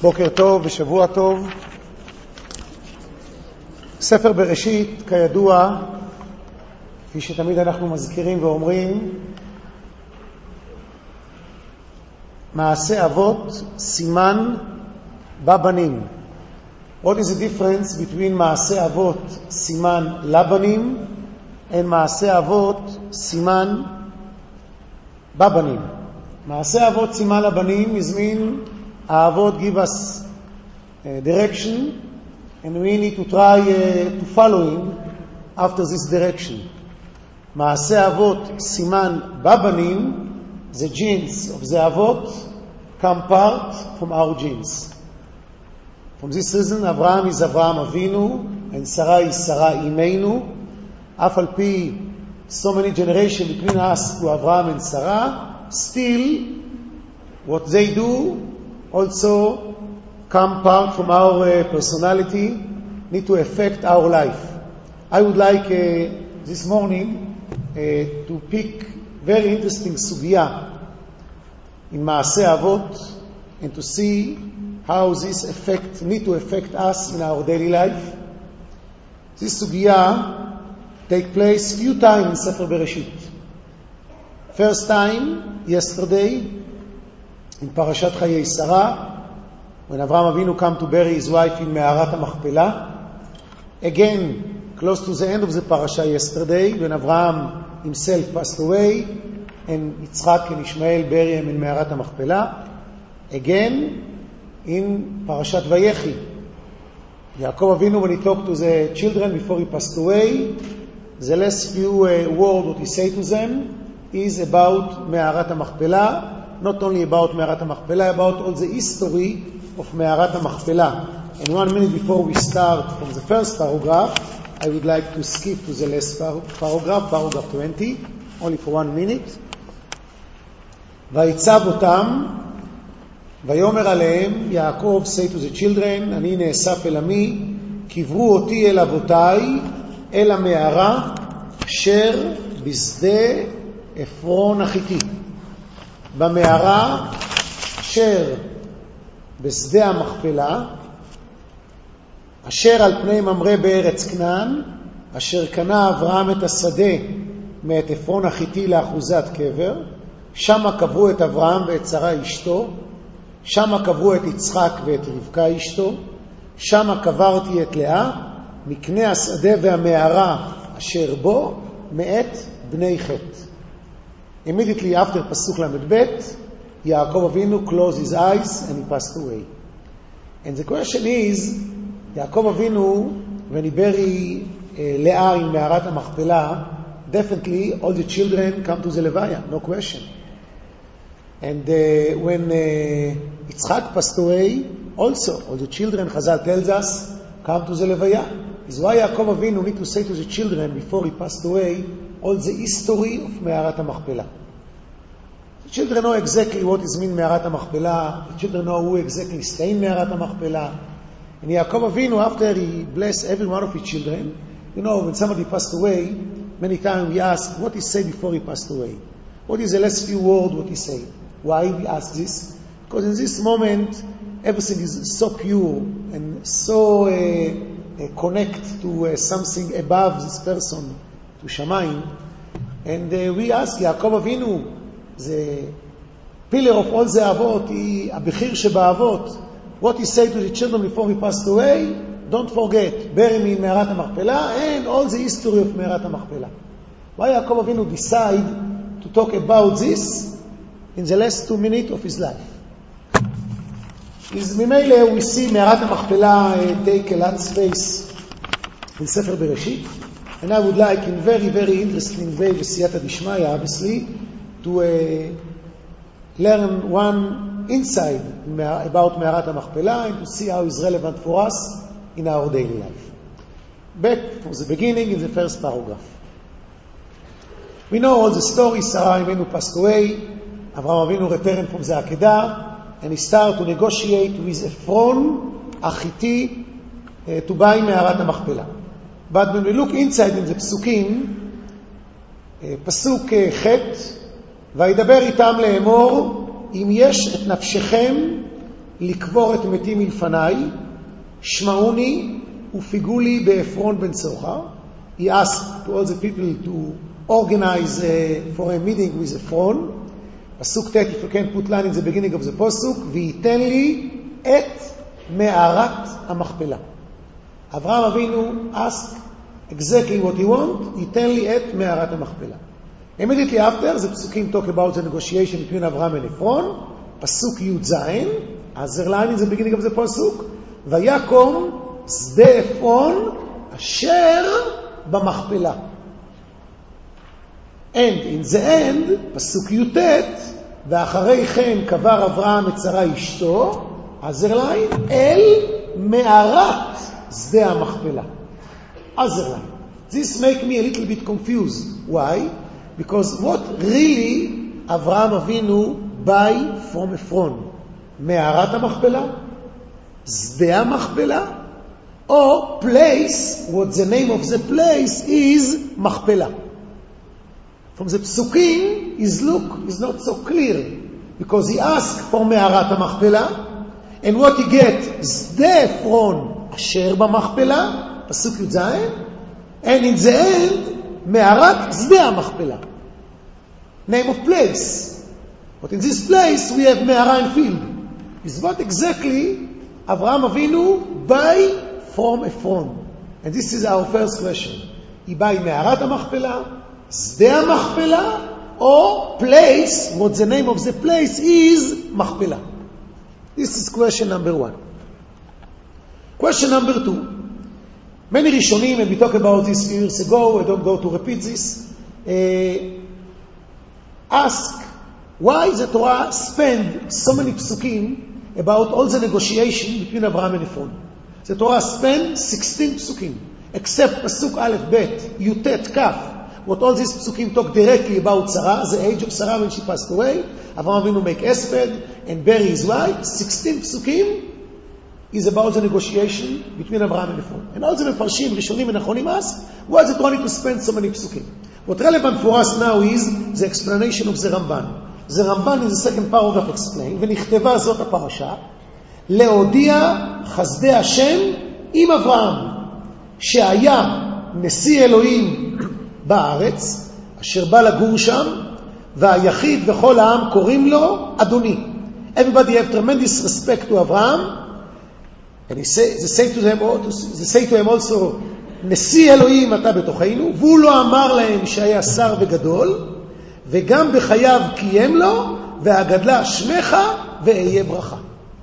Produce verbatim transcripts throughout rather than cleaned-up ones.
בוקר טוב ושבוע טוב. ספר בראשית, כידוע, כפי שתמיד אנחנו מזכירים ואומרים, מעשה אבות, סימן בבנים. What is the difference between מעשה אבות, סימן לבנים, and מעשה אבות, סימן בבנים? מעשה אבות, סימן לבנים is mean האבות give us uh, direction, and we need to try uh, to follow him after this direction. מעשה אבות, סימן בבנים, the genes of the אבות come part from our genes. From this reason, Avraham is Avraham Avinu, and Sarah is Sarah Imeinu. Af al pi so many generations between us to Avraham and Sarah, still what they do also come part from our uh, personality, need to affect our life. I would like uh, this morning uh, to pick very interesting sugya in Maaseh Avot and to see how this effect need to affect us in our daily life. This sugya take place few times in Sefer Bereshit. First time yesterday in Parashat Chayei Sarah, when Avraham Avinu came to bury his wife in Me'arat HaMachpelah. Again, close to the end of the parasha yesterday, when Avraham himself passed away, and Yitzchak and Ishmael bury him in Me'arat HaMachpelah. Again, in Parashat Vayechi, Yaakov Avinu, when he talked to the children before he passed away, the last few uh, words that he said to them is about Me'arat HaMachpelah. Not only about Me'arat HaMachpelah, about all the history of Me'arat HaMachpelah. And one minute before we start from the first paragraph, I would like to skip to the last paragraph, paragraph twenty, only for one minute. ויצב אותם, ויאמר עליהם, יעקב say to the children, אני נאסף אל עמי, קברו אותי אל אבותיי, אל המערה, אשר בשדה עפרון החיתי. במערה אשר בשדה המכפלה, אשר על פני ממרא בארץ כנען, אשר קנה אברהם את השדה מאת עפרון החיתי לאחוזת קבר, שמה קברו את אברהם ואת שרה אשתו, שמה קברו את יצחק ואת רבקה אשתו, שמה קברתי את לאה, מקנה השדה והמערה אשר בו מאת בני חטא. Immediately after Pasuk Lamed Bet, Yaakov Avinu closed his eyes and he passed away. And the question is, Yaakov Avinu, when he buried uh, Leah in Me'arat HaMachpelah, definitely all the children come to the Levaya, no question. And uh, when uh, Yitzchak passed away, also all the children, Chazal tells us, come to the Levaya. Is why Yaakov Avinu need to say to the children before he passed away, all the history of Me'arat HaMachpelah. The children know exactly what is mean Me'arat HaMachpelah. The children know who exactly stay in Me'arat HaMachpelah. And Yaakov Avinu, after he blessed every one of his children, you know, when somebody passed away, many times we ask, what he said before he passed away? What is the last few words, what he said? Why we ask this? Because in this moment, everything is so pure and so uh, uh, connect to uh, something above this person, to Shamayim. And uh, we ask Yaakov Avinu, the pillar of all the Avot, the Abechir Sheba Avot, what he said to the children before he passed away, don't forget, bury me in Me'arat HaMachpelah and all the history of Me'arat HaMachpelah. Why Yaakov Avinu decide to talk about this in the last two minutes of his life? Is Mimele we see Me'arat HaMachpelah uh, take a lot of space in Sefer Bereshit. And I would like, in very, very interesting way, with Siyata Dishmaya, obviously, to uh, learn one insight about Me'arat HaMachpelah and to see how it's relevant for us in our daily life. Back from the beginning in the first paragraph. We know all the story. Sarah Imenu passed away. Avraham Avinu returned from the Akedah, and he started to negotiate with Ephron Achiti uh, to buy Me'arat HaMachpelah. But when we look inside in the Psukim, פסוק ח' וידבר איתם לאמור אם יש את נפשכם לקבור את מתים מלפניי, שמעוני ופיגו לי בעפרון בן צוחר. He asked to all the people to organize uh, for a meeting with Ephron. פסוק ט', if you can put line in the beginning of the פסוק, וייתן לי את מערת המכפלה. אברהם אבינו asked exactly what he want, ייתן לי את מערת המכפלה. Immediately after, the פסוקים talk about the negotiation between Abraham and Ephron. פסוק י"ז, other line in the beginning of the פסוק, ויקום שדה עפרון אשר במכפלה. And in the end, פסוק י"ט, ואחרי כן קבר אברהם את שרה אשתו, other line, אל מערת שדה המכפלה. Other line. This make me a little bit confused. Why? Because what really Avraham Avinu buy from Ephron? מערת המכפלה? שדה המכפלה? Or place, what the name of the place is מכפלה. From the psukim, his look is not so clear, because he asked for מערת המכפלה, and what he get, שדה עפרון אשר במכפלה, פסוק י"ז, and in the end, מערת שדה המכפלה. Name of place. But in this place, we have מערה and field. Is what exactly Avraham Avinu buy from Ephron? And this is our first question. He buy מערת המכפלה, שדה המכפלה, or place, what the name of the place is, מכפלה. This is question number one. Question number two. Many Rishonim, and we talked about this years ago, I don't go to repeat this, uh, ask why the Torah spend so many psukim about all the negotiation between Abraham and Ephron. The Torah spend sixteen psukim, except pasuk Aleph Bet, Yutet Kaf, what all these psukim talk directly about Sarah, the age of Sarah when she passed away. Avraham Avinu make Esped and bury his wife. sixteen psukim is about the negotiation between Abraham and Ephron. And all the Mefarshim, Rishonim and Achonim ask, why is it only to spend so many psukim? What relevant for us now is the explanation of the Ramban. The Ramban in the second paragraph explain, ונכתבה זאת הפרשה, להודיע חסדי השם עם אברהם, שהיה נשיא אלוהים בארץ, אשר בא לגור שם, והיחיד וכל העם קוראים לו אדוני. Everybody have tremendous respect to Abraham, and he say, they say to them, they say to him also, נשיא אלוהים אתה בתוכנו, והוא לא אמר להם שהיה שר וגדול, וגם בחייו קיים לו, והגדלה שמך ואהיה ברכה.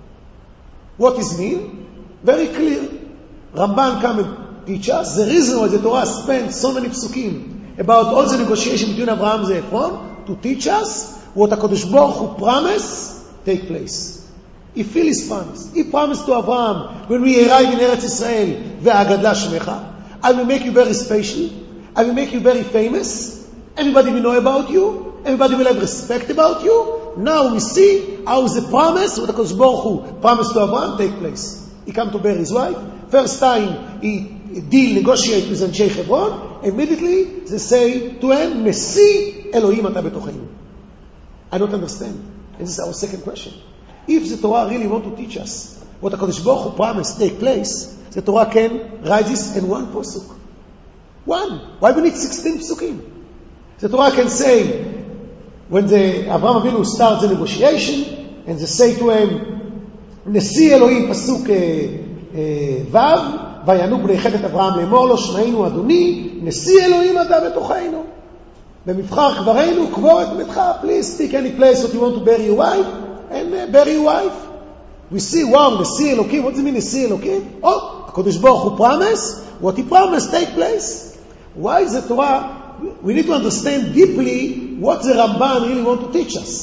What is mean? Very clear. Ramban come and teach us the reason why the Torah spent so many psukim about all the negotiation between Abraham and Ephron, to teach us what HaKadosh Baruch Hu promise take place. He fulfilled his promise. He promised to Abraham, when we arrive in Eretz Israel, והגדלה שמך, I will make you very special, I will make you very famous, everybody will know about you, everybody will have respect about you. Now we see how the promise, what HaKadosh Baruch Hu promised to Abraham, take place. He come to bury his wife. First time he deal, negotiate with Anshei Hebron. Immediately they say to him, Nesi Elohim ata betochenu. I don't understand. And this is our second question. If the Torah really want to teach us what HaKadosh Baruch Hu promised take place, the Torah can write this in one pasuk. One. Why we need sixteen psukim? The Torah can say, when the Avraham Avinu starts the negotiation, and they say to him, נשיא אלוהים פסוק ו' ויענו בני חטא אברהם לאמור לו שמענו אדוני נשיא אלוהים אתה בתוכנו במבחר קברנו קבור את מתך, please take any place that you want to bury your wife and uh, bury your wife. We see, wow, נשיא אלוקים, what does it mean נשיא אלוקים? Oh, הקדוש ברוך הוא promise, what he promised take place. Why is the Torah? We need to understand deeply what the Ramban really want to teach us.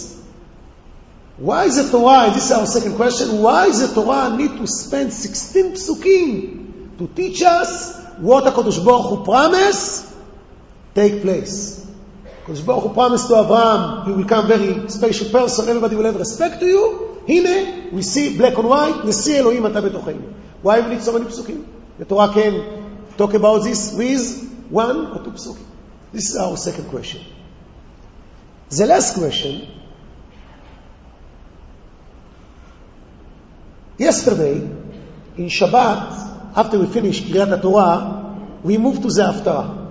Why is the Torah, and this is our second question, why is the Torah need to spend sixteen psukim to teach us what HaKadosh Baruch Hu promised take place? HaKadosh Baruch Hu promised to Abraham, you will become very special person, everybody will have respect to you. Hine, we see black and white, נשיא אלוהים אתה בתוכנו. Why we need so many psukim? The Torah can talk about this with one or two psukim. This is our second question. The last question, Yesterday, in Shabbat, after we finished Kriyat Torah, we moved to the Haftarah.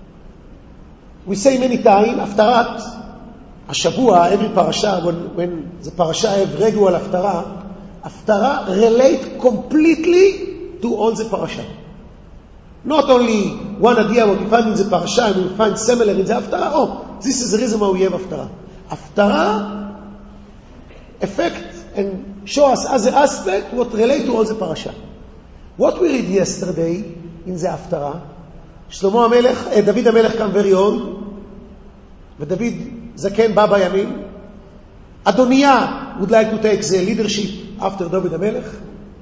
We say many times, Haftarat, Ashavua, every parasha, when, when the parasha have regular Haftarah, Haftarah relate completely to all the parasha. Not only one idea what we find in the parasha and we find similar in the Haftarah. Oh, this is the reason why we have Haftarah. Haftarah affect and show us as an aspect what relate to all the parasha. What we read yesterday in the Haftarah, Shlomo HaMelech, eh, David HaMelech came very old, but David Zaken bא בימים. Adoniah would like to take the leadership after David HaMelech.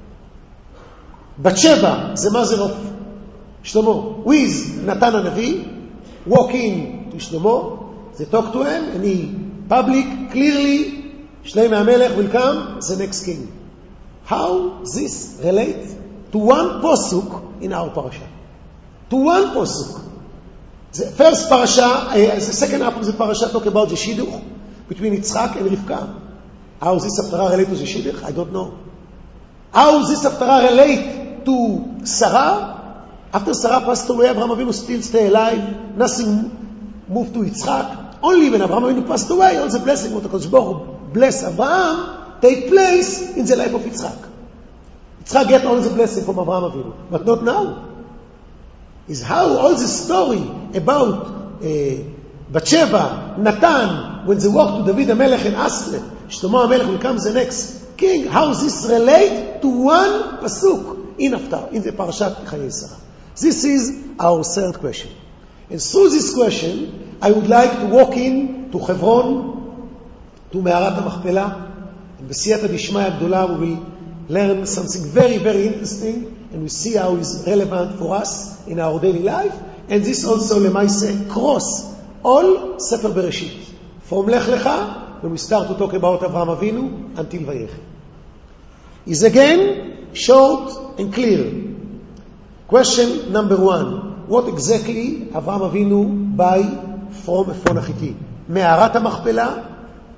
Bathsheba, the mother of Shlomo, with Natan HaNavi, walk in to Shlomo, they talk to him, and he public, clearly, Shlomo HaMelech will come, the next king. How this relates to one posuk in our parasha? To one posuk. The first parasha, uh, the second half of the parasha talk about the shidduch between Yitzchak and Rivka. How this Haftarah relate to the shidduch? I don't know. How this Haftarah relate to Sarah? After Sarah passed away, Abraham Avinu still stay alive. Nothing moved to Yitzchak. Only when Abraham Avinu passed away, all the blessing what HaKadosh Baruch Hu bless Abraham take place in the life of Yitzchak. Yitzchak get all the blessing from Abraham Avinu, but not now. Is how all the story about uh, Bathsheba, Natan, when they walk to David HaMelech and asked them, Shlomo HaMelech will come the next king, how this relate to one pasuk in Haftarah, in the Parashat Chayei Sarah. This is our third question. And through this question, I would like to walk in to Hebron, to Me'arat HaMachpelah, and B'siyata Dishmaya Gdola we will learn something very, very interesting, and we see how it's relevant for us in our daily life. And this also, lemaise, cross all Sefer Bereshit. From Lech Lecha, when we start to talk about Avraham Avinu, until Vayechi. Is again short and clear. Question number one. What exactly Avraham Avinu buy from Ephron HaChiti? Me'arat HaMachpelah,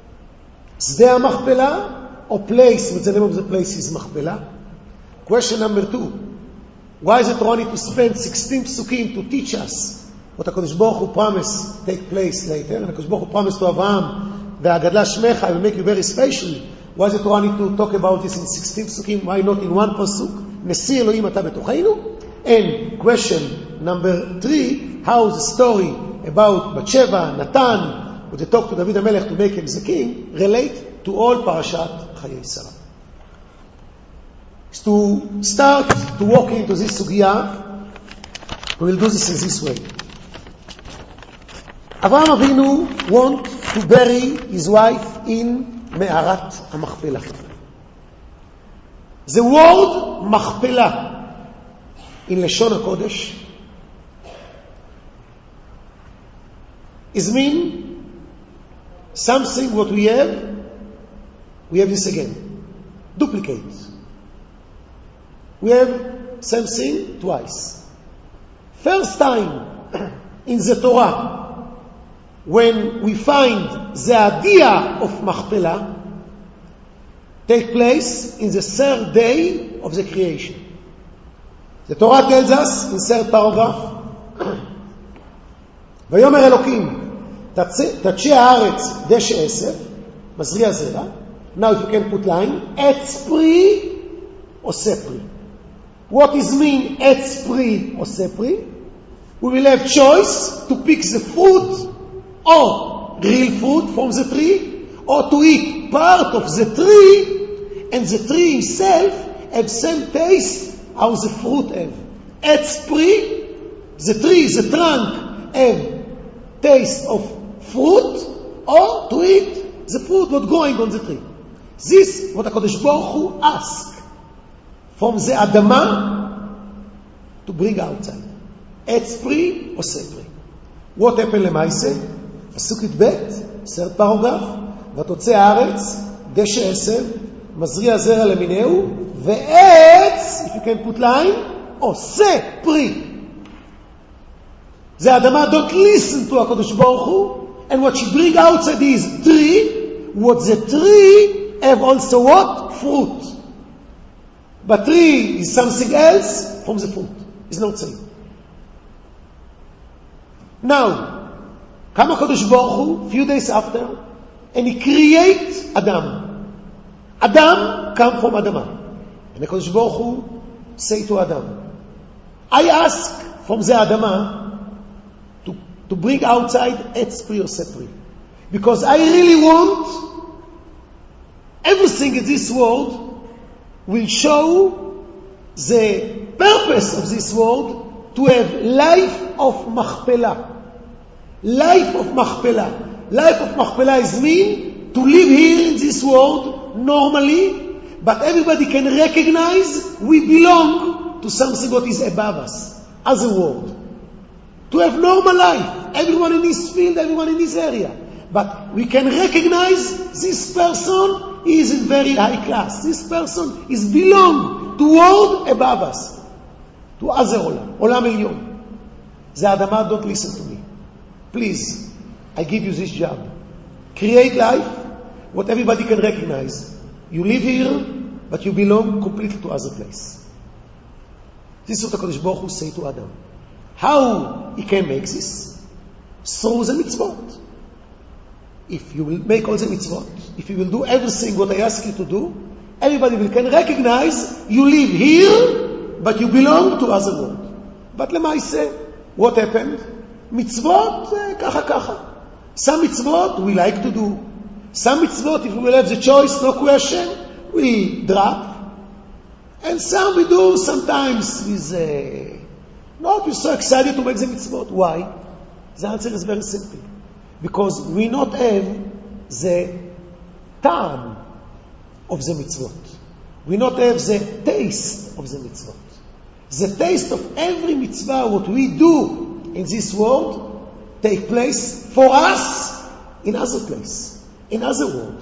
Zdeh HaMachpelah, or place, with the name of the place is Machpelah? Question number two. Why is it Torah need to spend sixteen psukim to teach us what HaKadosh Baruch Hu promised take place later? And HaKadosh Baruch Hu promised to Avraham, Ve'agadla Shmecha, I will make you very special. Why is it Torah need to talk about this in sixteen psukim? Why not in one pasuk? Nesi Elohim ata betocheinu? And question number three, how the story about Bathsheba, Natan, when they talk to David HaMelech to make him the king, relate to all Parashat Chayei Sarah. To start to walk into this sugya, we will do this in this way. Avraham Avinu want to bury his wife in Me'arat HaMachpelah. The word Machpelah in Lashon HaKodesh is mean something what we have, we have this again. Duplicate. We have same thing twice. First time in the Torah, when we find the idea of Machpelah, take place in the third day of the creation. The Torah tells us in third paragraph, ויאמר אלוקים, תצ'י הארץ דשא עשב, מזריע זרע. Now if you can put line, עץ פרי עושה פרי. What is mean עץ פרי עושה פרי? We will have choice to pick the fruit or real fruit from the tree, or to eat part of the tree, and the tree himself have same taste how the fruit have. עץ פרי, the tree, the trunk have taste of fruit, or to eat the fruit not growing on the tree. This what HaKadosh Baruch Hu ask from the Adama to bring outside. עץ פרי עושה פרי. What happened למעשה? פסוק י"ב, third paragraph, ותוצא הארץ, דשא עשב, מזריע זרע למיניהו, ועץ, if you can put line, עושה פרי. The Adama don't listen to HaKadosh Baruch Hu, and what she bring outside is tree, what the tree have also what? Fruit. but tree is something else from the fruit. It's not same. Now, come HaKadosh Baruch Hu, few days after, and he creates Adam. Adam come from Adamah. And HaKadosh Baruch Hu say to Adam, I ask from the Adamah to, to bring outside Etz Pri Yoseh Pri. Because I really want everything in this world will show the purpose of this world to have life of Machpelah. Life of Machpelah. Life of Machpelah is mean to live here in this world normally, but everybody can recognize we belong to something that is above us, as a world. To have normal life, everyone in this field, everyone in this area. But we can recognize this person is in very high class. This person is belong to world above us. To other Olam, Olam Elyon. The Adamah, don't listen to me. Please, I give you this job. Create life, what everybody can recognize. You live here, but you belong completely to other place. This is what HaKadosh Baruch Hu say to Adam. How he can make this? Through the mitzvot. If you will make all the mitzvot, if you will do everything what I ask you to do, everybody will can recognize you live here, but you belong to other world. But lemaise, what happened? Mitzvot, kacha kacha. Some mitzvot we like to do. Some mitzvot, if we will have the choice, no question, we drop. And some we do sometimes with, uh, not we're so excited to make the mitzvot. Why? The answer is very simple. Because we not have the time of the mitzvot. We not have the taste of the mitzvot. The taste of every mitzvah, what we do in this world, take place for us in other place, in other world.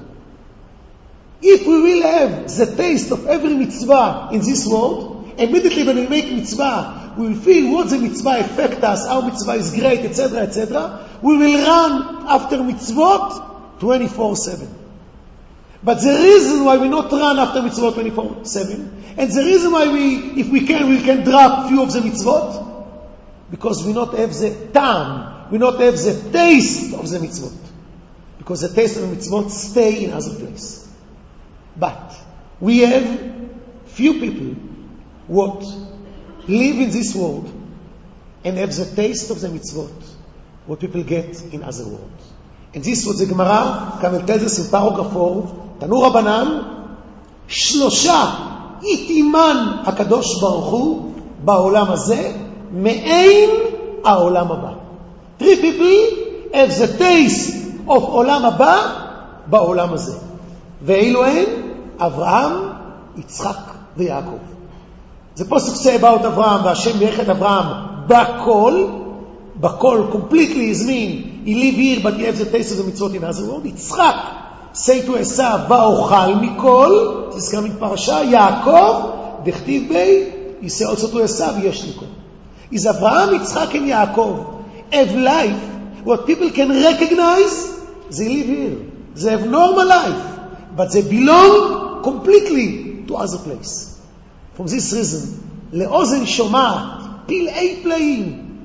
If we will have the taste of every mitzvah in this world, immediately when we make mitzvah, we will feel what the mitzvah affect us, how mitzvah is great, et cetera, et cetera. We will run after mitzvot twenty-four seven. But the reason why we not run after mitzvot twenty-four seven, and the reason why we, if we can, we can drop few of the mitzvot, because we not have the time, we not have the taste of the mitzvot. Because the taste of the mitzvot stay in other place. But we have few people what live in this world and have the taste of the mitzvot, what people get in other worlds. And this was the Gemara, Kamel tells in paragraph four, Tanu Rabbanan, Shlosha itiman HaKadosh Baruch Hu ba'olam hazeh me'ein ha'olam haba. Three people have the taste of olam haba ba'olam hazeh. Ve'elu hen Avraham, Yitzchak, ve'Yaakov. The Pasuk say about Avraham, Hashem v'echet Avraham, bakol, bakol completely is mean, he live here but he has the taste of the mitzvot in other world. Yitzchak say to Esav, va'ochal mikol, this is coming parasha, Yaakov, dechtiv bei, he say also to Esav, yesh mikol. Is Avraham, Yitzchak and Yaakov have life, what people can recognize, they live here. They have normal life, but they belong completely to other place. From this reason, le'ozen shomat, pil'ei playim.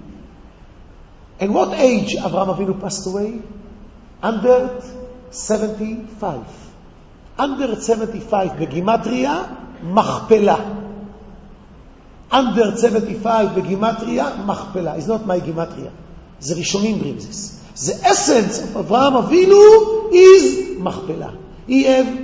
And what age Avraham Avinu passed away? Under seventy-five. Under seventy-five, begimatria, machpelah. Under seventy-five, begimatria, machpelah. It's not my gimatria. The Rishonim bring this. The essence of Avraham Avinu is machpelah. He have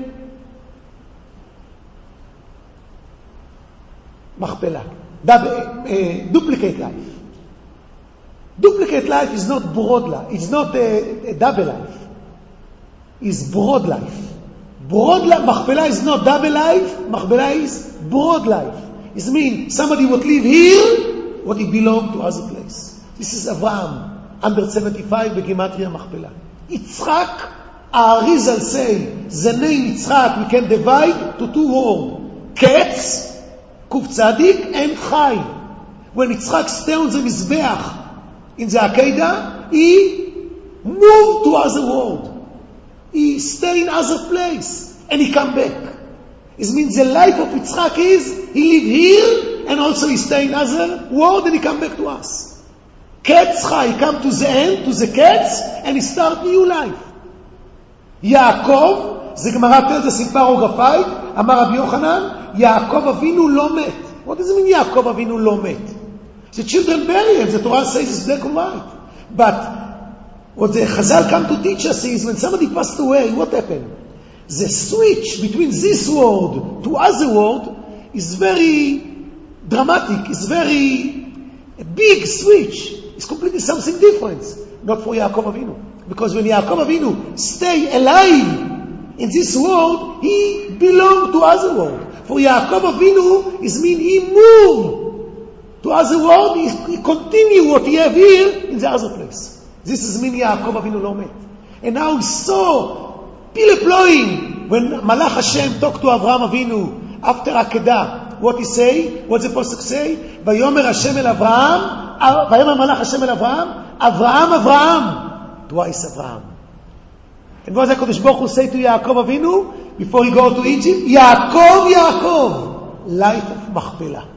Machpelah. Dub, uh, duplicate life. Duplicate life is not broad life. It's not a, a double life. It's broad life. Broad life, Machpelah is not double life. Machpelah is broad life. It means somebody would live here, what he belong to other place. This is Avraham, under seventy-five, begimatria Machpelah. Yitzchak, Arizal say, the name Yitzchak we can divide to two words. Ketz, Kuf Tzadik and Chai. When Yitzchak stay on the Mizbeach in the Akedah, he moved to other world. He stay in other place and he come back. It means the life of Yitzchak is, he live here, and also he stay in other world, and he come back to us. Ketz Chai, he come to the end, to the Ketz, and he start new life. Yaakov, the Gemara tells us in Parographic, Amar Rabbi Yochanan, Yaakov Avinu lo met. What does it mean Yaakov Avinu lo met? The children bury him, the Torah says it's black and white. But what the Chazal come to teach us is, when somebody passed away, what happened? The switch between this world to other world is very dramatic, it's very a big switch. It's completely something different. Not for Yaakov Avinu. Because when Yaakov Avinu stay alive in this world, he belong to other world. For Yaakov Avinu, is mean he move to other world, he, he continue what he have here in the other place. This is mean Yaakov Avinu lo met. And now we saw Pileploim, when Malach Hashem talked to Avraham Avinu after Akedah, what he say? What's the pasuk say? Vayomer Hashem el Avraham, Vayomer Malach Hashem el Avraham, Avraham, Avraham, twice Avraham. And what does HaKadosh Baruch Hu say to Yaakov Avinu before he go to Egypt? Yaakov, Yaakov, life of Machpelah.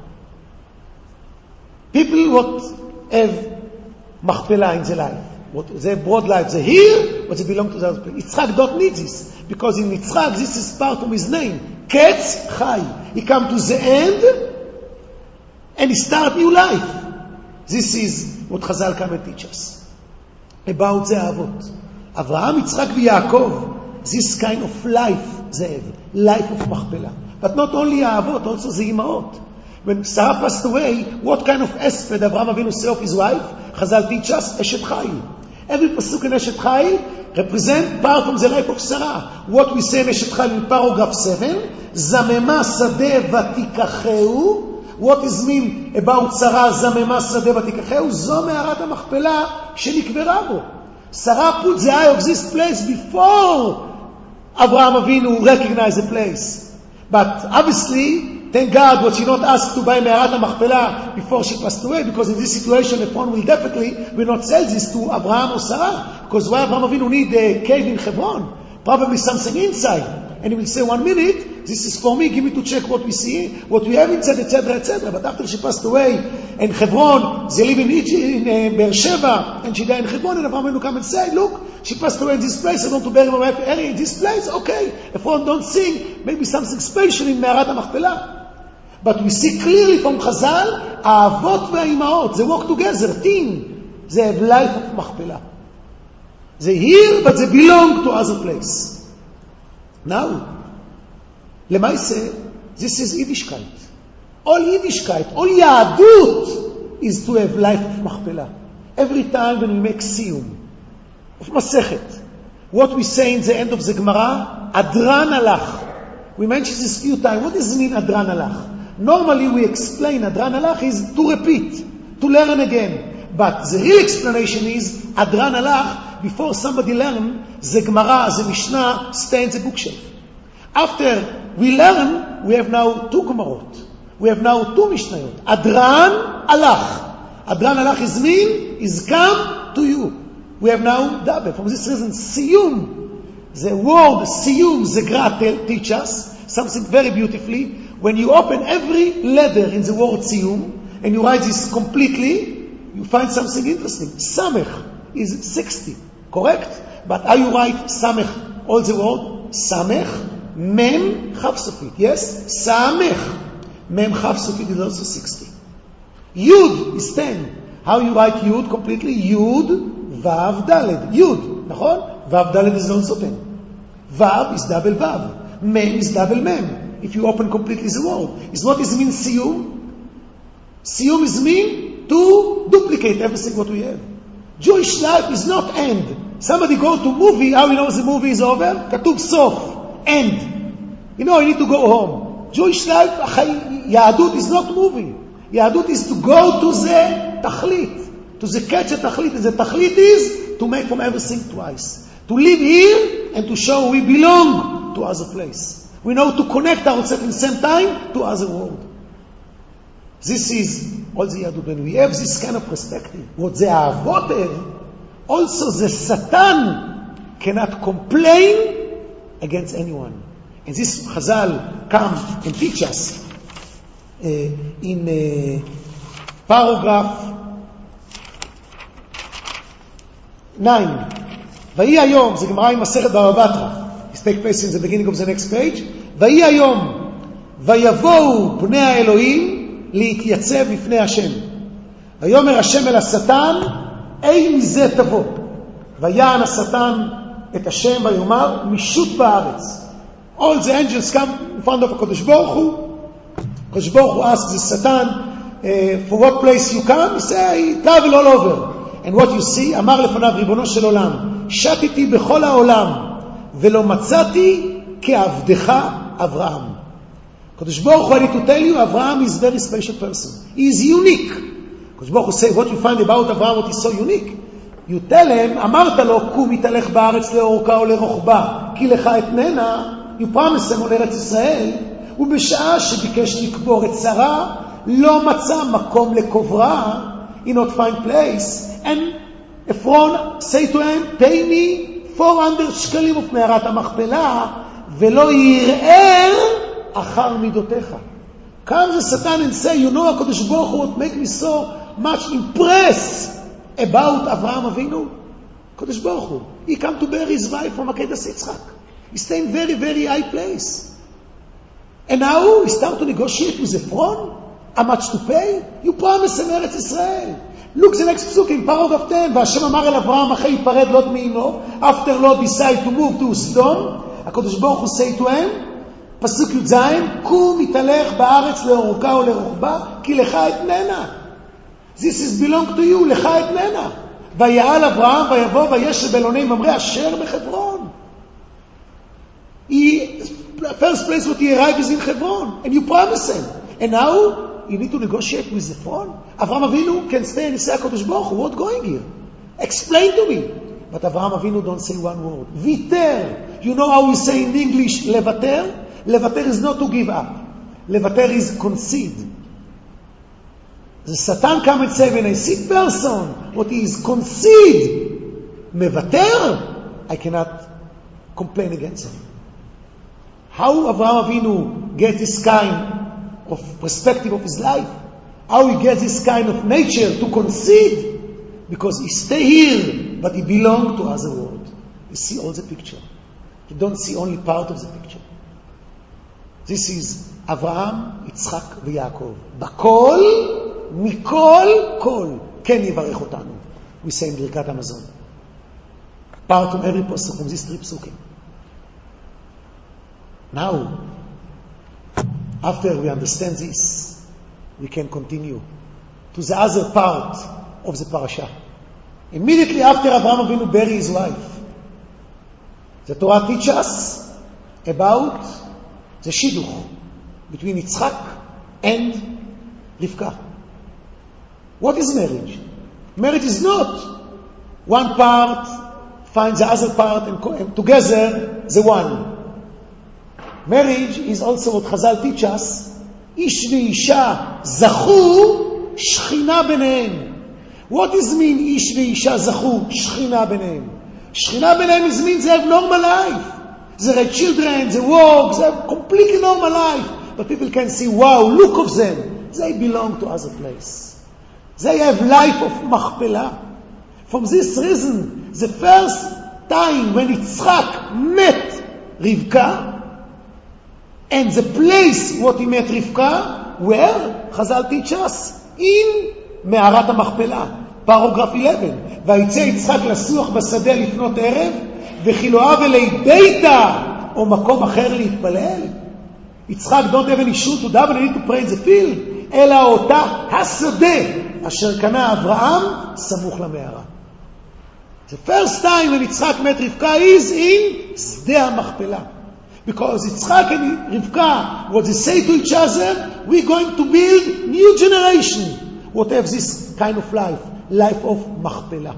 People what have Machpelah in their life. What they have broad life. They here, but they belong to the other place. Yitzchak don't need this. Because in Yitzchak, this is part of his name. Ketz Chai. He come to the end, and he start new life. This is what Chazal come and teach us. About the Avot. Avraham, Yitzchak, and Yaakov. This kind of life they have. Life of Machpelah. But not only Avot, also the Imaot. When Sarah passed away, what kind of aspect Avraham Avinu saw of his wife? Chazal teach us, Eshet Chayil. Every pasuk in Eshet Chayil represent part of the life of Sarah. What we say in Eshet Chayil in paragraph seven, Zamema Sadeh Vatikacheu. What is mean about Sarah, Zamema Sadeh Vatikacheu? Zo me'arat ha'machpelah shenikvera bo. Sarah put the eye of this place before Avraham Avinu recognized the place. But obviously, thank God what she not asked to buy Me'arat HaMachpelah before she passed away, because in this situation, the phone will definitely will not sell this to Abraham or Sarah. Because why Abraham Avinu need a cave in Hebron? Probably something inside. And he will say, one minute, this is for me, give me to check what we see, what we have inside, et cetera, et cetera. But after she passed away, in Hebron, they live in Egypt, in uh, Beersheba, and she died in Hebron, and Abraham Avinu come and say, look, she passed away in this place, I want to bury my wife in this place, okay. If one don't sing, maybe something special in Me'arat HaMachpelah. But we see clearly from Chazal, Avot ve'Imaot, they work together, team. They have life of Machpelah. They here, but they belong to other place. Now, Lemaise, this is Yiddishkeit. All Yiddishkeit, all Yahadut is to have life of Machpelah. Every time when we make Siyum of Masechet, what we say in the end of the Gemara, Adran Alach. We mentioned this few times. What does it mean, Adran Alach? Normally we explain Adran Alach is to repeat, to learn again. But the real explanation is Adran Alach, before somebody learn, the Gemara, the Mishnah, stay in the bookshelf. After we learn, we have now two Gemarot. We have now two Mishnayot. Adran Alach. Adran Alach is mean, is come to you. We have now double. For this reason, Siyum, the word Siyum, the Gra teach us something very beautifully. When you open every letter in the word Siyum, and you write this completely, you find something interesting. Samech is sixty, correct? But how you write Samech, all the word? Samech, Mem, Chav Sofit. Yes? Samech, Mem, Chav Sofit is also sixty. Yud is ten. How you write Yud completely? Yud, Vav, Daled. Yud, nachon? Vav, Daled is also ten. Vav is double Vav. Mem is double Mem. If you open completely the word. Is what is mean Siyum? Siyum is mean to duplicate everything what we have. Jewish life is not end. Somebody go to movie, how he knows the movie is over? Katuv Sof, end. You know, you need to go home. Jewish life, Yahadut is not movie. Yahadut is to go to the Tachlit, to the catch a Tachlit. And the Tachlit is to make from everything twice. To live here and to show we belong to other place. We know to connect ourselves in the same time to other world. This is all the Yahadut. When we have this kind of perspective, what the Avot have, also the Satan cannot complain against anyone. And this Chazal come and teach us uh, in uh, paragraph nine. ויהי היום, זה גמרא עם מסכת בבא בתרא. It takes place in the beginning of the next page. ויהי היום, ויבואו בני האלוהים להתייצב לפני השם. ויאמר השם אל השטן, אי מזה תבוא. ויען השטן את השם ויאמר, משוט בארץ. All the angels come in front of הקדוש ברוך הוא. הקדוש ברוך הוא asks the Satan, uh, for what place you come? He say, travel all over. And what you see, אמר לפניו ריבונו של עולם, שתיתי בכל העולם, ולא מצאתי כעבדך אברהם. הקדוש ברוך הוא, I need to tell you, Abraham is a very special person. He is unique. הקדוש ברוך הוא say, what you find about Abraham, what is so unique? You tell him, אמרת לו, קום יתהלך בארץ לאורכה או לרוחבה, כי לך אתננה, you promise him on ארץ ישראל, ובשעה שביקש לקבור את שרה, לא מצא מקום לקוברה, he not find place, and Ephron say to him, pay me four hundred שקלים of מערת המכפלה, ולא ירער אחר מידותיך. Comes the Satan and say, you know, HaKadosh Baruch Hu would make me so much impressed about Avraham Avinu. HaKadosh Baruch Hu, he come to bury his wife from Akedas Yitzchak. He stay in very, very high place. And now he start to negotiate with Ephron. How much to pay? You promise him Eretz Israel. Look the next psuk in paragraph ten. והשם אמר אל אברהם אחרי ייפרד לוט מעינו, after Lot decide to move to Sodom, הקדוש ברוך הוא say to him, פסוק י"ז, קום יתהלך בארץ לאורכה או לרוחבה, כי לך אתננה. This is belong to you, לך אתננה. ויעל אברהם ויבוא וישב באלוני ממרא אשר בחברון. He, first place what he arrived is in Hebron, and you promise him. And now you need to negotiate with the throne. Avraham Avinu can stay and say, HaKadosh Baruch Hu, what's going here? Explain to me. But Avraham Avinu don't say one word. Viter. You know how we say in English, levater? Levater is not to give up. Levater is concede. The Satan come and say, when I see person, what is concede, mevater, I cannot complain against him. How Avraham Avinu get this kind of perspective of his life? How he gets this kind of nature to concede? Because he stay here, but he belong to other world. You see all the picture. You don't see only part of the picture. This is Avraham, Yitzchak ויעקב. בכל, מכל, כל, כן יברך אותנו. We say in ברכת המזון. Part from every pasuk from these three psukim. Now, after we understand this, we can continue to the other part of the parasha. Immediately after Avraham Avinu buried his wife, the Torah teaches us about the shidduch between Yitzchak and Rivka. What is marriage? Marriage is not one part finds the other part and, co- and together the one. Marriage is also what Chazal teach us, ish ve'isha zachu shchina benehem. What does mean ish ve'isha zachu shchina benehem? Shchina benehem is means they have normal life. They have children, they work, they have completely normal life. But people can see, wow, look of them. They belong to other place. They have life of machpelah. From this reason, the first time when Yitzchak met Rivka, and the place what he met Rivka, where Chazal teach us, in מערת המכפלה, paragraph eleven. ויצא יצחק לסוח בשדה לפנות ערב, וכי לא אב אלי ביתה, או מקום אחר להתפלל. יצחק don't have any shoe to daven, need to pray in the field, אלא אותה השדה, אשר קנה אברהם, סמוך למערה. The first time when יצחק met Rivka is in שדה המכפלה. Because Yitzchak and Rivka, what they say to each other, we're going to build new generation. What have this kind of life? Life of Machpelah.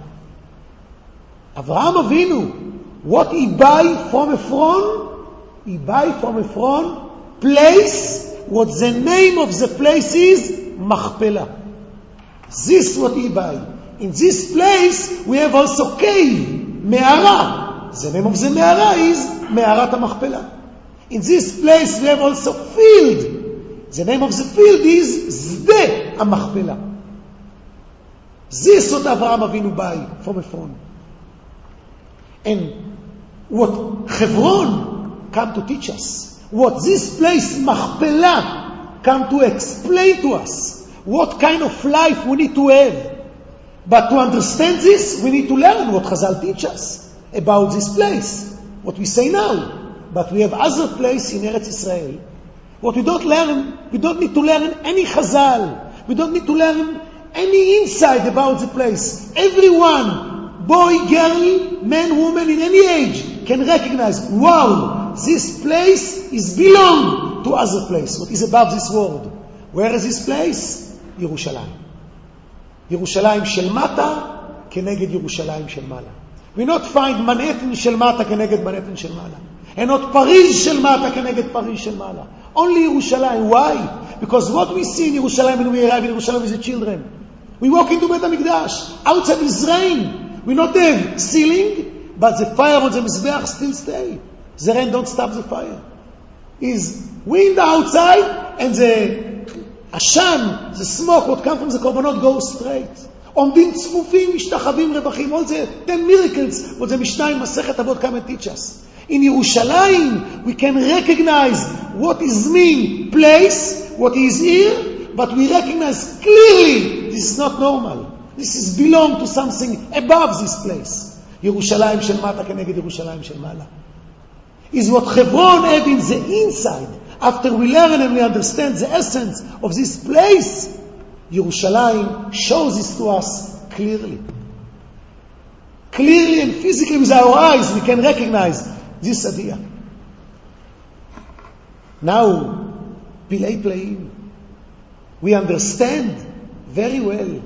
Avraham Avinu, what he buy from Ephron? He buy from Ephron place, what the name of the place is, Machpelah. This what he buy. In this place, we have also cave, Me'ara. The name of the Me'ara is Me'arat HaMachpelah. In this place we have also field. The name of the field is Zde HaMachpelah. This what Avraham Avinu buy from Ephron. And what Hebron come to teach us, what this place Machpelah come to explain to us, what kind of life we need to have. But to understand this, we need to learn what Chazal teach us about this place, what we say now. But we have other place in Eretz Israel. What we don't learn, we don't need to learn any Chazal. We don't need to learn any insight about the place. Everyone, boy, girl, man, woman, in any age, can recognize, wow, this place is belong to other place. What is above this world? Where is this place? Yerushalayim. Yerushalayim shel mata keneged Yerushalayim shel mala. We not find Manhattan shel mata keneged Manhattan shel mala. And not Paris shel mata keneged Paris shel mala. Only Yerushalayim. Why? Because what we see in Yerushalayim when we arrive in Yerushalayim is the children. We walk into Beit HaMikdash. Outside is rain. We not have ceiling, but the fire on the Mizbeach still stay. The rain don't stop the fire. Is wind outside, and the Ashan, the smoke, what come from the Korbanot goes straight. עומדים צפופים, משתחווים רווחים. All the ten miracles, what the Mishnah in Masechet Avot come and teach us. In Yerushalayim, we can recognize what is mean place, what is here, but we recognize clearly this is not normal. This is belong to something above this place. Yerushalayim shel mata keneged Yerushalayim shel mala. Is what Hebron have in the inside. After we learn and we understand the essence of this place, Yerushalayim shows this to us clearly. Clearly and physically with our eyes we can recognize this idea. Now, Pilei Pleim, we understand very well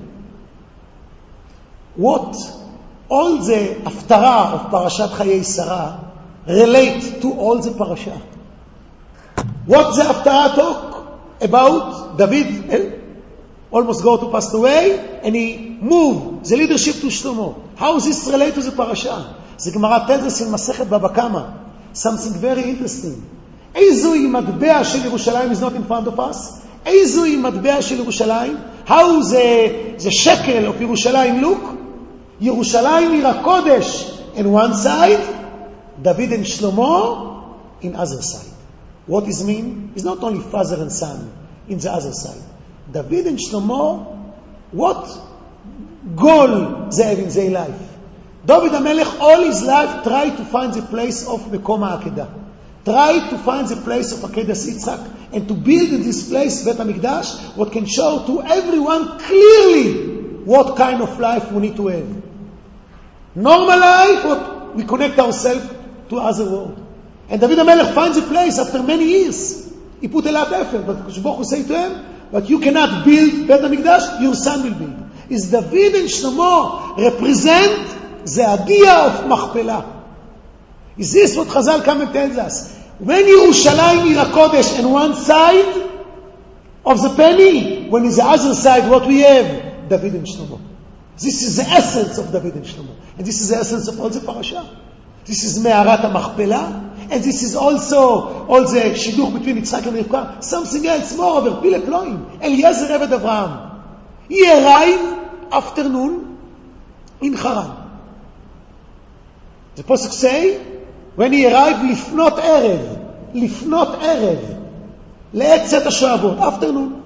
what all the Haftarah of Parashat Chayei Sarah relate to all the parasha. What the Haftarah talk about? David eh, almost go to pass away, and he moved the leadership to Shlomo. How does this relate to the parasha? The Gemara tells us in Masechet Baba Kama something very interesting. Eizui matbea shel Yerushalayim is not in front of us. Eizui matbea shel Yerushalayim. How the the shekel of Yerushalayim look? Yerushalayim ira kodesh in one side, David and Shlomo in other side. What is mean? It's not only father and son in the other side. David and Shlomo, what goal they have in their life? David HaMelech all his life tried to find the place of Mekom HaAkedah. Tried to find the place of Akedas Yitzchak and to build in this place Beit HaMikdash what can show to everyone clearly what kind of life we need to have. Normal life, what we connect ourselves to other world. And David HaMelech finds a place after many years. He put a lot of effort, but Kosh Baruch Hu say to him, but you cannot build Beit HaMikdash, your son will build. Is David and Shlomo represent the idea of Machpelah. Is this what Chazal come and tells us? When Yerushalayim ira kodesh on one side of the penny, when is the other side what we have? David and Shlomo. This is the essence of David and Shlomo. And this is the essence of all the parasha. This is Me'arat HaMachpelah. And this is also all the shidduch between Yitzchak and Rivka. Something else more over Pilei Pleim. Eliezer Eved Avraham. He arrived afternoon in Haran. The Pasuk say, when he arrived, Lifnot Erev. Lifnot Erev. Le'et Tzet HaShoavot. Afternoon.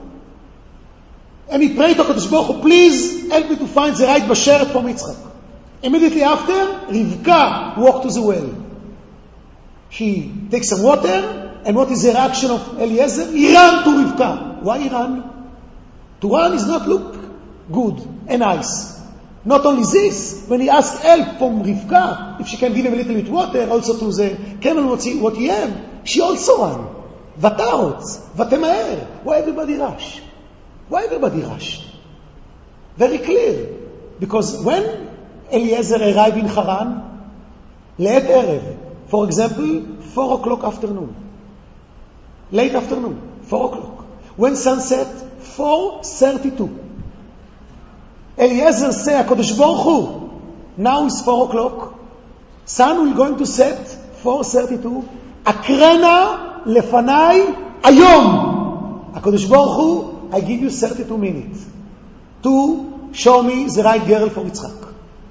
And he prayed to HaKadosh Baruch Hu, please help me to find the right basheret from Yitzchak. Immediately after, Rivka walked to the well. She takes some water, and what is the reaction of Eliezer? He ran to Rivka. Why he ran? To run is not look good and nice. Not only this, when he asked help from Rivka, if she can give him a little bit water, also to the camel what he, what he had, she also ran. Vatarot, Vatemaer. Why everybody rush? Why everybody rushed? Very clear. Because when Eliezer arrived in Haran, late Erev, for example, four o'clock afternoon, late afternoon, four o'clock. When sunset, four thirty-two. Eliezer say, HaKadosh Baruch Hu, now is four o'clock, sun will going to set four thirty-two. Akrena לפניי היום. הקדוש ברוך הוא, I give you thirty-two minutes to show me the right girl for Yitzchak.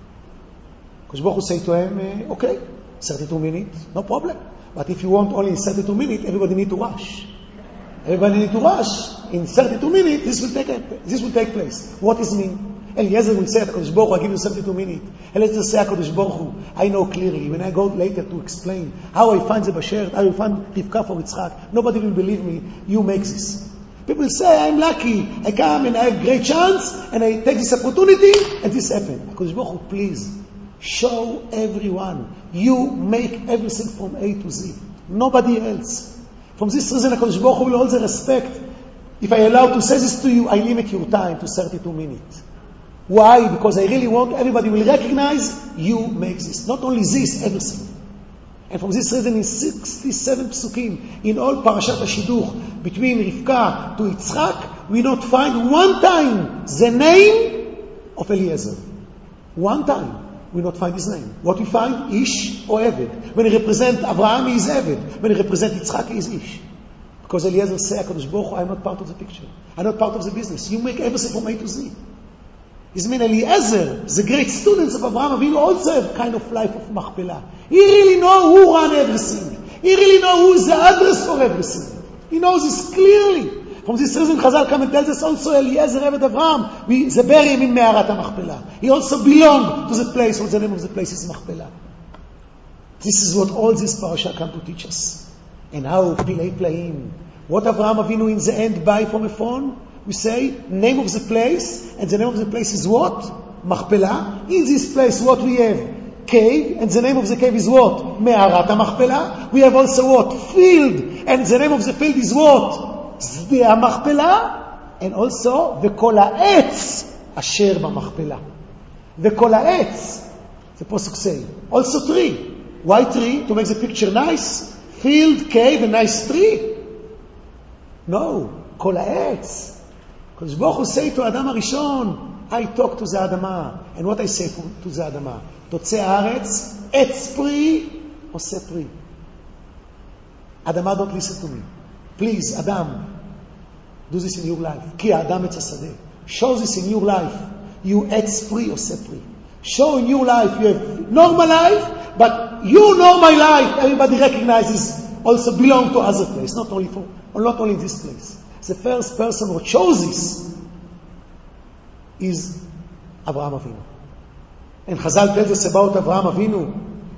הקדוש ברוך הוא say to him, okay, thirty-two minutes, no problem. But if you want only thirty-two minutes, everybody need to rush. Everybody need to rush. In thirty-two minutes, this will take, this will take place. What is mean? Eliezer will say, הקדוש ברוך הוא, I give you thirty-two minutes. Eliezer say, הקדוש ברוך הוא, I know clearly. When I go later to explain how I find the Bashert, how I find Rivka for Yitzchak, nobody will believe me. You make this. People say, I'm lucky. I come and I have great chance, and I take this opportunity, and this happened. הקדוש ברוך הוא, please, show everyone. You make everything from A to Z. Nobody else. From this reason, HaKadosh Baruch Hu will hold the respect. If I allow to say this to you, I limit your time to thirty-two minutes. Why? Because I really want everybody will recognize you make this. Not only this, everything. And from this reason, in sixty-seven psukim, in all Parashat HaShiduch, between Rivka to Yitzchak, we not find one time the name of Eliezer. One time. We not find his name. What we find? Ish or Eved. When he represent Abraham, he is Eved. When he represent Yitzchak, he is Ish. Because Eliezer say, HaKadosh Baruch Hu, I am not part of the picture. I am not part of the business. You make everything from A to Z. It means Eliezer, the great students of Abraham Avinu, also have kind of life of Machpelah. He really know who run everything. He really know who is the address for everything. He knows this clearly. From this reason, Chazal come and tells us also Eliezer Eved Avraham, we the bury him in Me'arat HaMachpelah. He also belonged to the place, what the name of the place is Machpelah. This is what all this parasha come to teach us. And how Pilei Playim. What Avraham Avinu in the end buy from a phone? We say, name of the place, and the name of the place is what? Machpelah. In this place, what we have? Cave, and the name of the cave is what? Me'arat HaMachpelah. We have also what? Field, and the name of the field is what? Zdi HaMachpelah, and also V'kol ha'etz asher b'machpelah. V'kol ha'etz, the Pasuk say. Also tree. Why tree? To make the picture nice? Field, cave, a nice tree? No. Kol ha'etz. Because Baruch Hu say to Adam HaRishon, I talk to the Adama. And what I say to the Adama? Totzei ha'aretz, etz pri, oseh pri. Adama, don't listen to me. Please, Adam, do this in your life. Ki Adam etz hasadeh. Show this in your life. You etz pri, oseh pri. Show in your life you have normal life, but you know my life. Everybody recognizes also belong to other place, not only for, or not only this place. The first person who chose this is Avraham Avinu. And Chazal tells us about Avraham Avinu.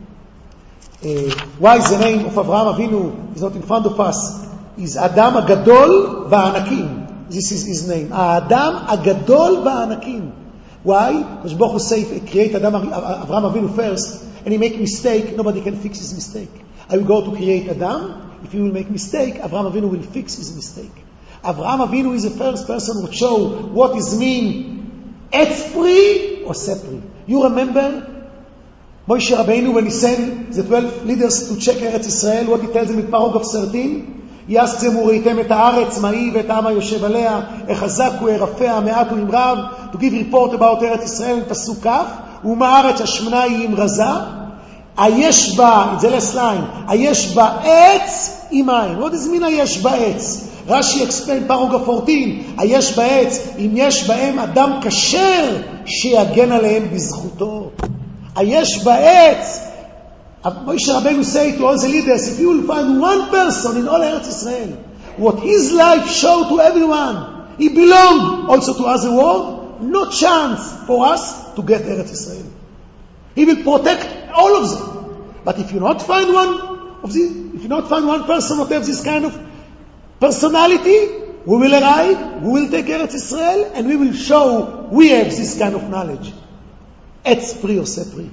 Uh, why the name of Avraham Avinu is not in front of us? Is Adam Agadol Va'anakim. This is his name. Adam Agadol Va'anakim. Why? Because Baruch Hu say, create Adam, Avraham Avinu first, and he make mistake, nobody can fix his mistake. I will go to create Adam. If he will make mistake, Avraham Avinu will fix his mistake. Avraham Avinu is the first person who show what is mean etz pri or sepri. You remember Moshe Rabbeinu when he sent the twelve leaders to check Eretz Israel, what he tells them in paragraph thirteen? He asked them, וראיתם את הארץ, מה היא ואת העם היושב עליה, איך חזק הוא, הרפה, המעט הוא עם רב, to give report about Eretz Israel in פסוק כ', ומה הארץ השמנה היא עם רזה, היש בה, it's the last line, היש בה עץ עם מים. What does it mean היש בה עץ? רש"י explain paragraph fourteen, היש בה עץ, אם יש בהם אדם כשר, שיגן עליהם בזכותו. היש בה עץ. Moshe Rabbeinu say to all the leaders, if you will find one person in all Eretz Israel, what his life showed to everyone, he belonged also to other world, no chance for us to get Eretz Israel. He will protect all of them. But if you not find one of these, if you not find one person who has this kind of personality, we will arrive, we will take Eretz Israel, and we will show we have this kind of knowledge. Etz pri oseh pri.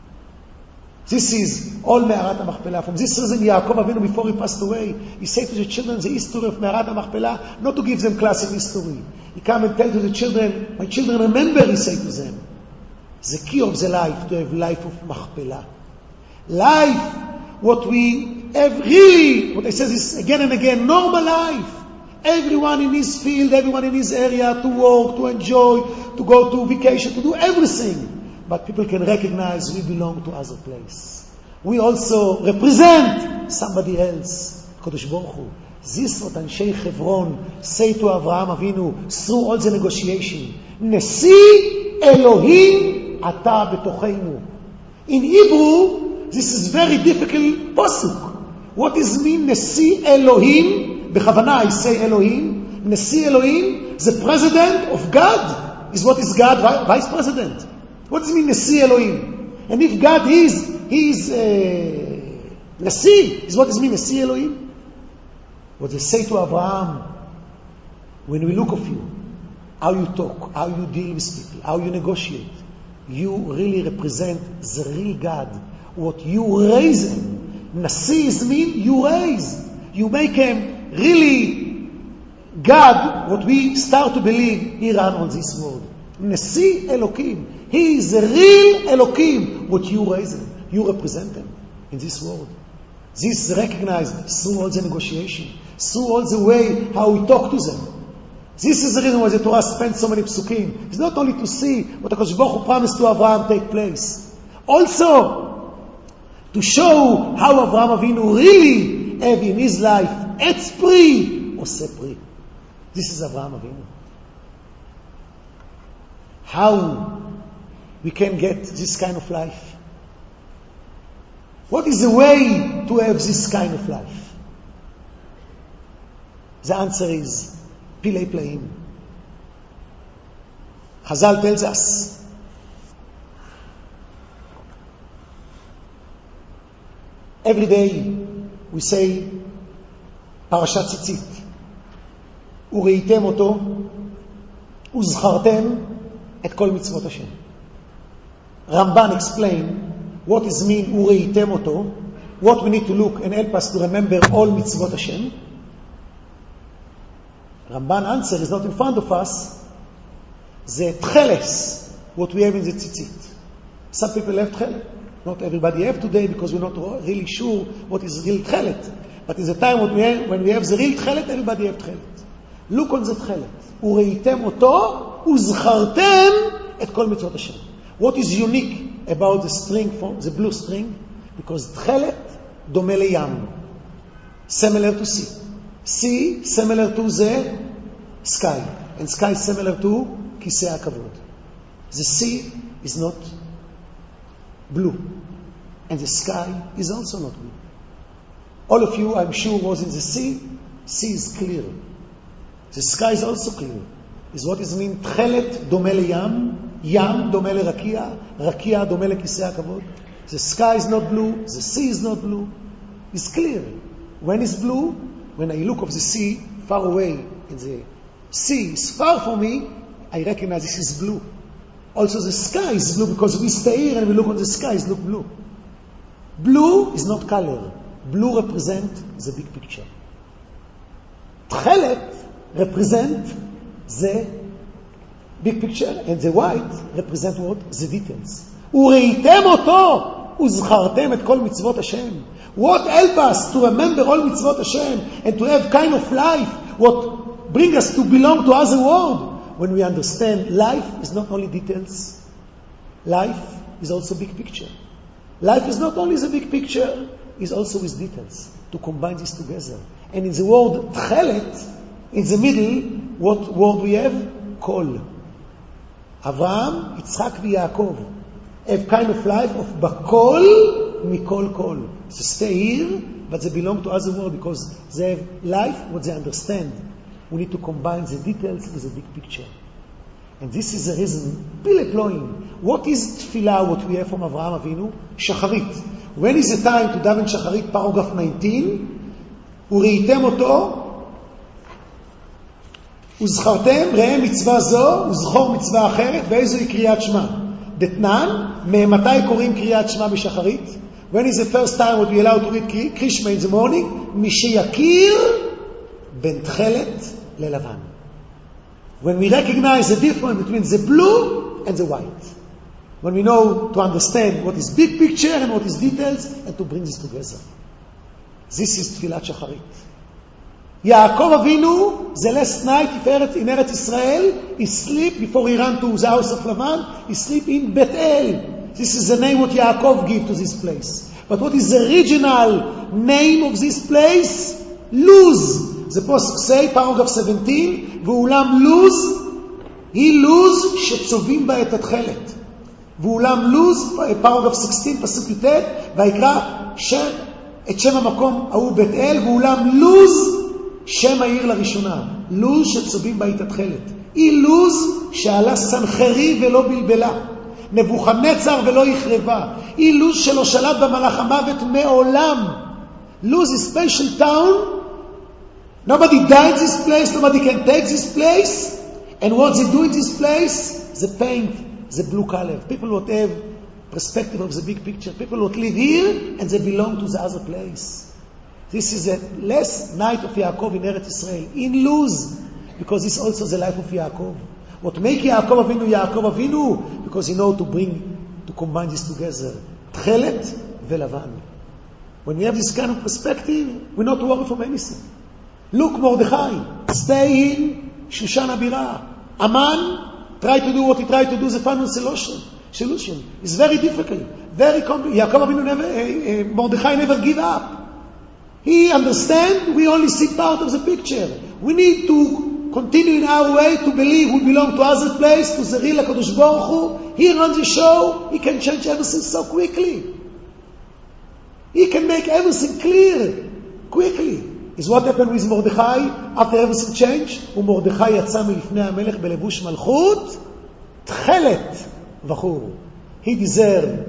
This is all Me'arat HaMachpelah. From this reason, Yaakov Avinu, before he passed away, he said to the children the history of Me'arat HaMachpelah, not to give them classic history. He came and tell to the children, my children, remember, he said to them, the key of the life, to have life of Machpelah. Life, what we have really, what I say is again and again, normal life. Everyone in his field, everyone in his area, to work, to enjoy, to go to vacation, to do everything. But people can recognize we belong to other place. We also represent somebody else. Kodesh Baruch Hu. This what Anshei Hebron say to Avraham Avinu through all the negotiation. Nesi Elohim ata betocheinu. In Hebrew, this is very difficult pasuk. What does mean Nesi Elohim? Bechavana I say Elohim. Nesi Elohim, the president of God, is what is God, vice president. What does it mean Nesi Elohim? And if God is, he is uh, Nasi, is what does it mean Nesi Elohim? What they say to Abraham, when we look of you, how you talk, how you deal with people, how you negotiate, you really represent the real God. What you raise him. Nasi is mean you raise. You make him really God, what we start to believe here on this world. Nasi Elokim. He is the real Elokim. What you raise him. You represent him in this world. This is recognized through all the negotiation, through all the way how we talk to them. This is the reason why the Torah spends so many psukim. It's not only to see what HaKadosh Baruch Hu promised to Avraham take place. Also, to show how Avraham Avinu really have in his life etz pri or se pri. This is Avraham Avinu. How we can get this kind of life? What is the way to have this kind of life? The answer is Pilei Pleim. Chazal tells us every day we say Parashat Tzitzit. וראיתם אותו וזכרתם את כל מצוות השם. Ramban explained what is mean וראיתם אותו, what we need to look and help us to remember all מצוות השם. Ramban answer is not in front of us. The tcheles, what we have in the tzitzit. Some people have tchelet. Not everybody have today because we're not really sure what is real tchelet. But in the time when we have, when we have the real tchelet, everybody have tchelet. Look on the tchelet. וראיתם אותו וזכרתם את כל מצוות השם. What is unique about the string, from the blue string? Because tchelet דומה לים. Similar to sea. Sea similar to the sky. And sky similar to כיסא הכבוד. The sea is not blue. And the sky is also not blue. All of you, I'm sure, was in the sea. Sea is clear. The sky is also clear. Is what is mean תכלת דומה לים, ים דומה לרקיע, רקיע דומה לכיסא הכבוד. The sky is not blue, the sea is not blue. It's clear. When it's blue, when I look of the sea far away, and the sea is far from me, I recognize this is blue. Also the sky is blue because we stay here and we look on the sky, it look blue. Blue is not color. Blue represent the big picture. תכלת represent the big picture, and the white represent what? The details. וראיתם אותו וזכרתם את כל מצוות השם. What help us to remember all מצוות השם and to have kind of life? What bring us to belong to other world? When we understand life is not only details. Life is also big picture. Life is not only the big picture, is also with details. To combine this together. And in the word tchelet, in the middle, what word we have? Kol. Avraham, Yitzchak, and Yaakov have kind of life of bakol mikol kol. So stay here, but they belong to other world because they have life, what they understand. We need to combine the details with the big picture. And this is the reason, Pilei Ploim. What is tefillah, what we have from Avraham Avinu? Shacharit. When is the time to daven Shacharit? Paragraph nineteen. וראיתם אותו וזכרתם, ראה מצווה זו וזכור מצווה אחרת, ואיזו היא קריאת שמע. דתנן, ממתי קוראים קריאת שמע בשחרית? When is the first time what we allow to read Krishma in the morning? משיקיר בין תכלת ללבן. When we recognize the difference between the blue and the white. When we know to understand what is big picture and what is details, and to bring this together. This is תפילת שחרית. Yaakov Avinu, the last night in Eretz Israel, he sleep before he ran to the house of Lavan, he sleep in Bethel. This is the name what Yaakov gave to this place. But what is the original name of this place? lose. זה פוסק say, paragraph seventeen, ואולם lose, היא lose שצובים בה את התחלת. ואולם lose, paragraph sixteen, פסוק י"ט, ויקרא שם, את שם המקום ההוא בית אל, ואולם lose, שם העיר לראשונה. lose שצובים בה את התחלת. היא lose שעלה סנחרי ולא בלבלה. נבוכדנצר ולא יחרבה. היא לוז שלא שלט במלאך המוות מעולם. לוז is special town. Nobody died this place, nobody can take this place. And what they do in this place? They paint the blue color. People would have perspective of the big picture. People would live here and they belong to the other place. This is the last night of Yaakov in Eretz Israel. In Luz, because it's also the life of Yaakov. What make Yaakov Avinu Yaakov Avinu? Because he know to bring, to combine this together. Tchelet velavan. When we have this kind of perspective, we're not worried from anything. Look, Mordechai, stay in Shushan Abira. Aman, try to do what he tried to do, the final solution. Solution. It's very difficult. Very complicated. Yaakov Avinu never, uh, uh, Mordechai never give up. He understand, we only see part of the picture. We need to continue in our way to believe we belong to other place, to the real HaKadosh Baruch Hu. He runs the show. He can change everything so quickly. He can make everything clear quickly. Is what happened with Mordechai after everything changed? ומרדכי יצא מלפני המלך בלבוש מלכות תכלת בחור. He deserved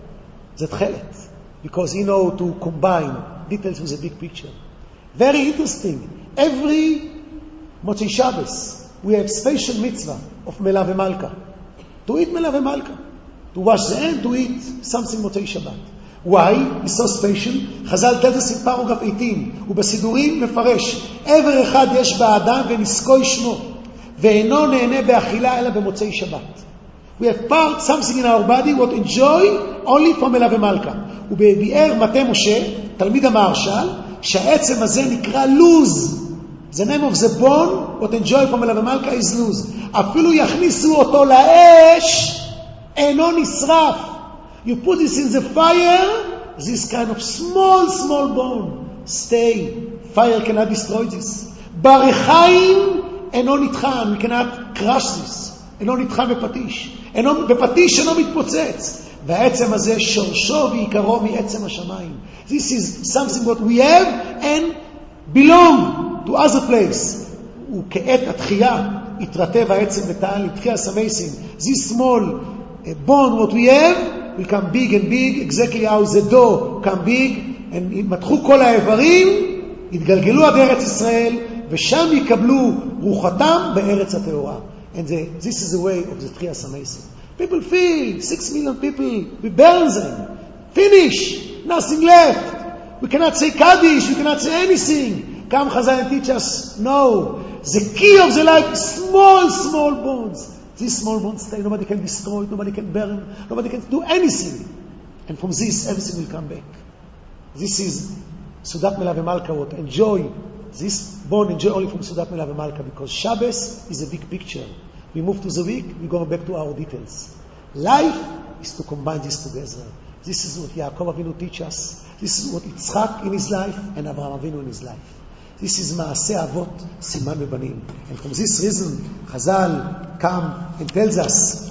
the תכלת because he know to combine details with a big picture. Very interesting. Every Motzei Shabbos, we have special mitzvah of Mela v'Malka. To eat Mela v'Malka. To wash the hand, to eat something Motzei Shabbat. Why? It's so special. חז"ל tells us in paragraph eighteen, ובסידורים מפרש, עבר אחד יש באדם ונזכוי שמו, ואינו נהנה באכילה אלא במוצאי שבת. We have part, something in our body, what enjoy only from Mela v'Malka. ובביאר מטה משה, תלמיד המהרש"ל, שהעצם הזה נקרא לוז. The name of the bone, what enjoy from Mela v'Malka is luz. אפילו יכניסו אותו לאש, אינו נשרף. You put this in the fire, this kind of small, small bone, stay. Fire cannot destroy this. ברחיים, אינו נטחן. We cannot crush this. אינו נטחן בפטיש. אינו, בפטיש אינו מתפוצץ. והעצם הזה שורשו ועיקרו מעצם השמיים. This is something what we have and belong to other place. וכעת התחייה התרטב העצם ותעל לתחייה סמייסים. This small uh, bone what we have will come big and big, exactly how the dough come big, and יתמתחו כל האיברים, יתגלגלו עד ארץ ישראל, ושם יקבלו רוחתם בארץ הטהורה. And the, this is the way of the תחייה סמייסים. People feel, six million people, we burn them. Finish, nothing left. We cannot say Kaddish, we cannot say anything. Come Chazal and teach us, no. The key of the life is small, small bones. These small bones stay, nobody can destroy it, nobody can burn, nobody can do anything. And from this, everything will come back. This is Sudat Mela v'Malka, what enjoy, this bone enjoy only from Sudat Mela v'Malka, because Shabbos is a big picture. We move to the week, we go back to our details. Life is to combine this together. This is what Yaakov Avinu teaches us. This is what Yitzchak in his life and Abraham Avinu in his life. This is Maaseh Avot, Siman Bebanim. And from this reason, Chazal come and tells us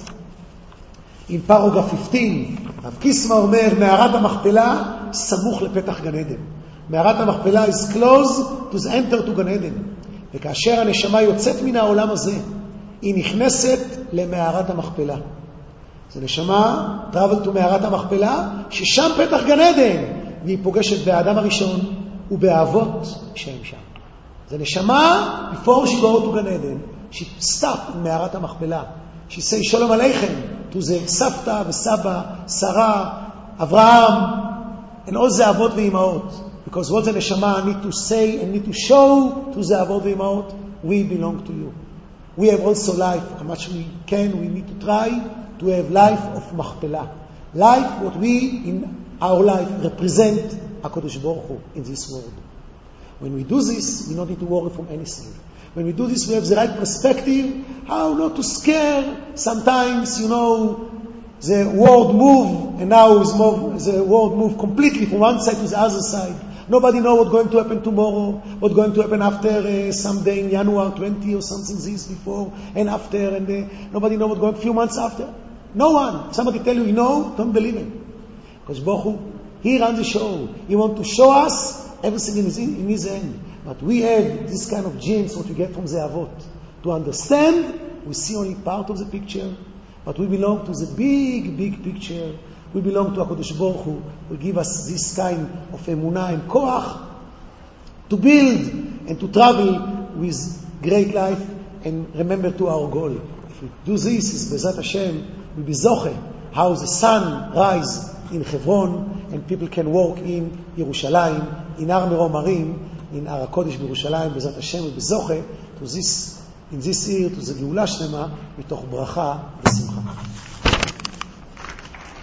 in paragraph fifteen, Rav Kisma אומר, מערת המכפלה סמוך לפתח גן עדן. מערת המכפלה is close to the enter to גן עדן. וכאשר הנשמה יוצאת מן העולם הזה, היא נכנסת למערת המכפלה. זה נשמה, travel to מערת המכפלה, ששם פתח גן עדן, והיא פוגשת באדם הראשון, ובאבות שהם שם. זה נשמה, before she go to גן עדן, she stop in מערת המכפלה. She say שלום עליכם to the סבתא וסבא, שרה, אברהם, and all the אבות ואימהות. Because what the נשמה need to say and need to show to the אבות ואימהות, we belong to you. We have also life, how much we can, we need to try to have life of מכפלה. Life, what we in our life represent HaKadosh Baruch Hu in this world. When we do this, we don't need to worry from anything. When we do this, we have the right perspective, how not to scare. Sometimes, you know, the world move, and now is more, the world move completely from one side to the other side. Nobody knows what's going to happen tomorrow, what's going to happen after uh, someday in January twentieth or something this before and after, and uh, nobody knows what's going a few months after. No one. Somebody tell you, you know, don't believe him. Because Baruch Hu, he runs the show. He wants to show us everything in his, in his hand. But we have this kind of genes, what we get from the Avot. To understand, we see only part of the picture, but we belong to the big, big picture. We belong to HaKadosh Baruch Hu, who give us this kind of emunah and koach to build and to travel with great life and remember to our goal. If we do this, is Bezat Hashem, we'll be zoche, how the sun rise in Hebron and people can walk in Yerushalayim, in Har Merom Harim, in Har HaKodesh Yerushalayim, Bezat Hashem, we'll be zoche to this, in this year, to the Geula Shlema, mitoch bracha v'simcha.